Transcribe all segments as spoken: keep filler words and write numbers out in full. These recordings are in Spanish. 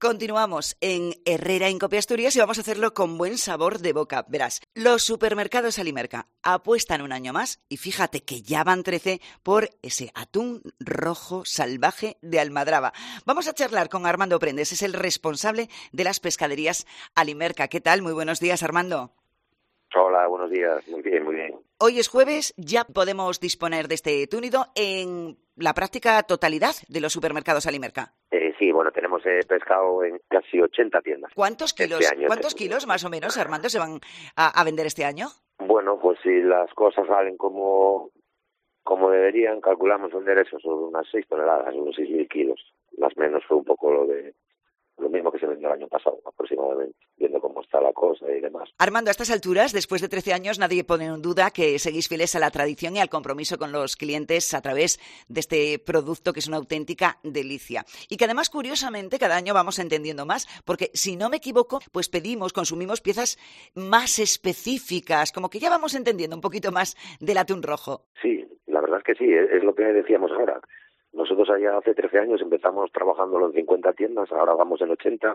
Continuamos en Herrera en Cope Asturias y vamos a hacerlo con buen sabor de boca. Verás, los supermercados Alimerca apuestan un año más y fíjate que ya van trece por ese atún rojo salvaje de Almadraba. Vamos a charlar con Armando Prendes, es el responsable de las pescaderías Alimerca. ¿Qué tal? Muy buenos días, Armando. Hola, buenos días. Muy bien, muy bien. Hoy es jueves, ya podemos disponer de este túnido en la práctica totalidad de los supermercados Alimerca. Eh, sí, bueno, tenemos eh, pescado en casi ochenta tiendas. ¿Cuántos kilos, este año, ¿cuántos este kilos más o menos, Armando, se van a, a vender este año? Bueno, pues si las cosas salen como, como deberían, calculamos vender eso sobre unas seis toneladas, unos seis mil kilos. Más o menos fue un poco lo de lo mismo que se vendió el año pasado, aproximadamente, viendo cómo está la cosa y demás. Armando, a estas alturas, después de trece años, nadie pone en duda que seguís fieles a la tradición y al compromiso con los clientes a través de este producto que es una auténtica delicia. Y que además, curiosamente, cada año vamos entendiendo más, porque si no me equivoco, pues pedimos, consumimos piezas más específicas, como que ya vamos entendiendo un poquito más del atún rojo. Sí, la verdad es que sí, es, es lo que decíamos ahora. Nosotros allá hace trece años empezamos trabajándolo en cincuenta tiendas, ahora vamos en ochenta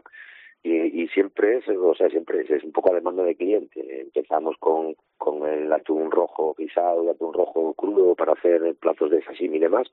y, y siempre es, o sea, siempre es, es un poco a demanda de cliente. Empezamos con, con el atún rojo guisado, el atún rojo crudo para hacer platos de sashimi y demás,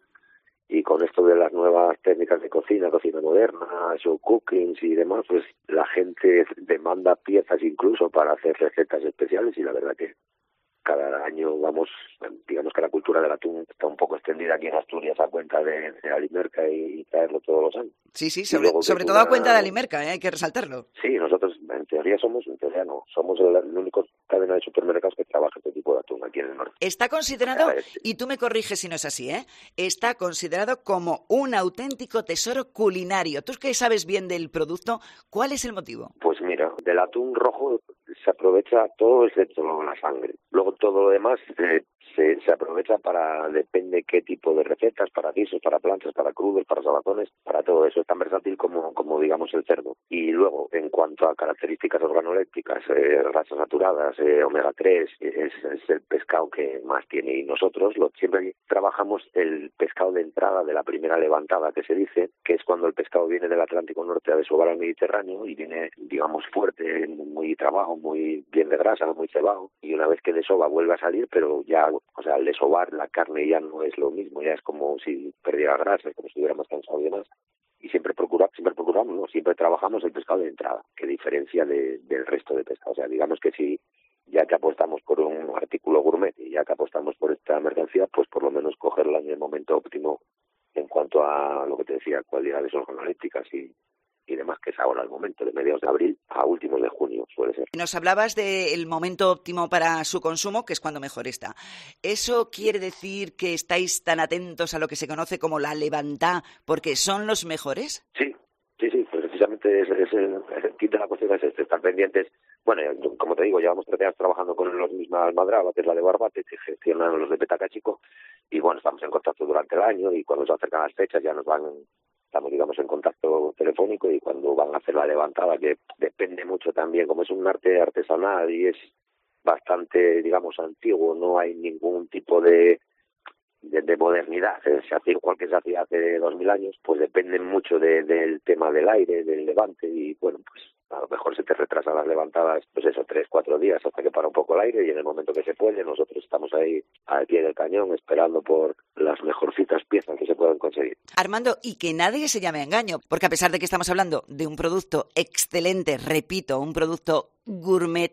y con esto de las nuevas técnicas de cocina, cocina moderna, show cookings y demás, pues la gente demanda piezas incluso para hacer recetas especiales y la verdad que cada año vamos, digamos que la cultura del atún está un poco extendida aquí en Asturias a cuenta de, de Alimerca y, y traerlo todos los años. Sí, sí, sobre, sobre todo una... a cuenta de Alimerca, ¿eh? Hay que resaltarlo. Sí, nosotros en teoría somos, en teoría no, somos el, el único cadena de supermercados que trabaja este tipo de atún aquí en el norte. Está considerado, y tú me corriges si no es así, ¿eh? Está considerado como un auténtico tesoro culinario. Tú que sabes bien del producto, ¿cuál es el motivo? Pues mira, del atún rojo se aprovecha todo excepto la sangre. Luego todo lo demás eh, se, se aprovecha para, depende qué tipo de recetas, para guisos, para planchas, para crudos, para salazones, para todo eso. Es tan versátil como, como digamos el cerdo. Y luego, en cuanto a características organolépticas, eh, grasas saturadas, eh, omega tres, es, es el pescado que más tiene. Y nosotros lo, siempre trabajamos el pescado de entrada de la primera levantada, que se dice, que es cuando el pescado viene del Atlántico Norte a desovar al Mediterráneo y viene, digamos, fuerte, muy trabajo, muy bien de grasa, muy cebado. Y una vez que desova vuelve a salir, pero ya, o sea, al desovar la carne ya no es lo mismo, ya es como si perdiera grasa, como si estuviera más cansado y demás. Y siempre procura, siempre procuramos, ¿no? Siempre trabajamos el pescado de entrada, que diferencia de, del resto de pescado. O sea, digamos que si ya que apostamos por un artículo gourmet y ya que apostamos por esta mercancía, pues por lo menos cogerla en el momento óptimo en cuanto a lo que te decía, cualidades organolépticas y y demás, que es ahora el momento, de mediados de abril a últimos de junio, suele ser. Nos hablabas del momento óptimo para su consumo, que es cuando mejor está. ¿Eso quiere decir que estáis tan atentos a lo que se conoce como la levantá, porque son los mejores? Sí, sí, sí, precisamente es, es el, el kit de la cuestión es este, estar pendientes. Bueno, como te digo, llevamos trece años trabajando con los mismos Almadraba, que es la de Barbate, que gestionan los de Petacachico, y bueno, estamos en contacto durante el año, y cuando se acercan las fechas ya nos van... Estamos, digamos, en contacto telefónico y cuando van a hacer la levantada, que depende mucho también, como es un arte artesanal y es bastante, digamos, antiguo, no hay ningún tipo de, de, de modernidad, se hace igual que se hacía hace dos mil años, pues depende mucho de, del tema del aire, del levante y, bueno, pues a lo mejor se te retrasan las levantadas, pues eso, tres, cuatro días hasta que para un poco el aire y en el momento que se puede nosotros estamos ahí al pie del cañón esperando por las mejorcitas piezas que se puedan conseguir. Armando, y que nadie se llame a engaño, porque a pesar de que estamos hablando de un producto excelente, repito, un producto gourmet,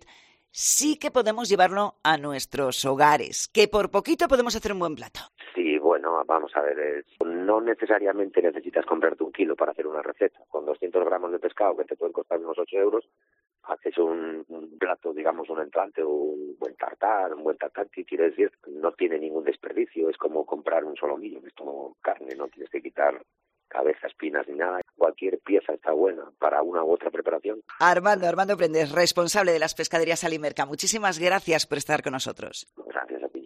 sí que podemos llevarlo a nuestros hogares, que por poquito podemos hacer un buen plato. Sí, bueno, vamos a ver, es, no necesariamente necesitas comprarte un kilo para hacer una receta. Con doscientos gramos de pescado, que te pueden costar unos ocho euros, haces un, un plato, digamos, un entrante, un buen tartar, un buen tartati, quiere decir, no tiene ningún desperdicio, es como comprar un solomillo, es como carne, no tienes que quitar cabeza, espinas ni nada. Cualquier pieza está buena para una u otra preparación. Armando, Armando Prendes, responsable de las pescaderías Alimerca, muchísimas gracias por estar con nosotros. Gracias a ti.